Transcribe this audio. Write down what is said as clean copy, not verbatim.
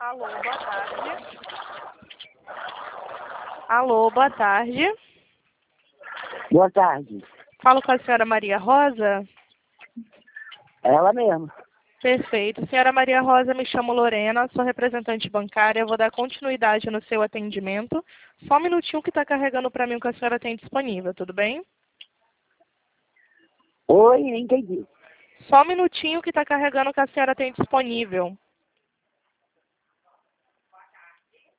Alô, boa tarde. Alô, boa tarde. Boa tarde. Falo com a senhora Maria Rosa? Ela mesma. Perfeito. Senhora Maria Rosa, me chamo Lorena, sou representante bancária, vou dar continuidade no seu atendimento. Só um minutinho que está carregando para mim o que a senhora tem disponível, tudo bem? Oi, nem entendi. Só um minutinho que está carregando o que a senhora tem disponível.